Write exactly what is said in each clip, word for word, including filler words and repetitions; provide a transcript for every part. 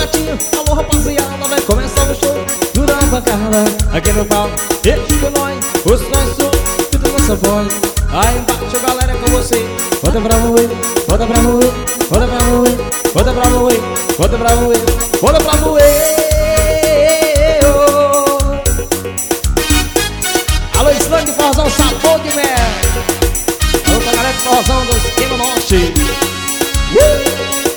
gatinho, alô rapaziada, vai começar o show do da bancada. Aqui no pau, deixa com nós, os nossos, tudo nossa voz. Aí embaixo galera é com você. Bota pra moer, bota pra moer, bota pra moer, bota pra moer, bota pra moer, bota pra moer. Alô, Slang Forrozão, sabor de mel. Alô pra galera do Forrozão do Esquema Norte. uh!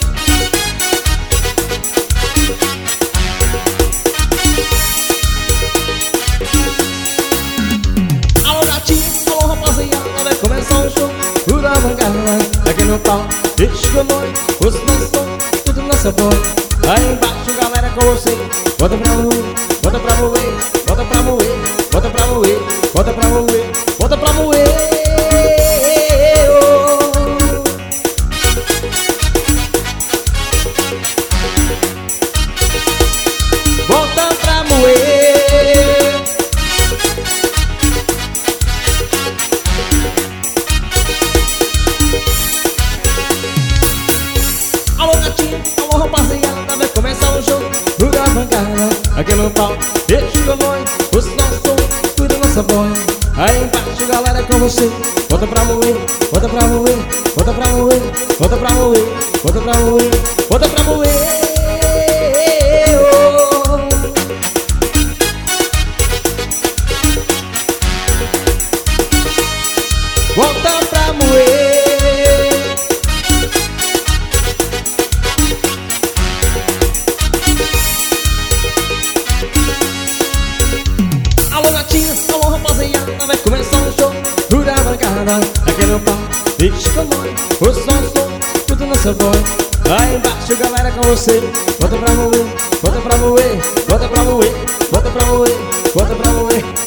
Alô gatinho, alô rapaziada, vai começar o show da bancada. Aqui no pau, deixa que eu nós, os nossos, tudo nossa voz. Aí embaixo galera com você. Bota pra moer, bota pra moer, bota pra moer, bota pra moer, bota pra moer, bota pra moer. Bota pra moer. Alô gatinho, alô rapaziada, vai começar o show do da bancada. Aqui no pau, deixa com nós, os nossos, tudo nossa voz. Aí embaixo galera é com você. Bota pra moer, bota pra moer, bota pra moer, bota pra moer, bota pra moer, bota pra moer. Bota pra moer. Alô gatinho, alô rapaziada, vai começar o show do da bancada. Aqui no pau, deixa com nós, o som, som, tudo nossa voz. Aí embaixo galera com você. Bota pra moer, bota pra moer, bota pra moer, bota pra moer, bota pra moer.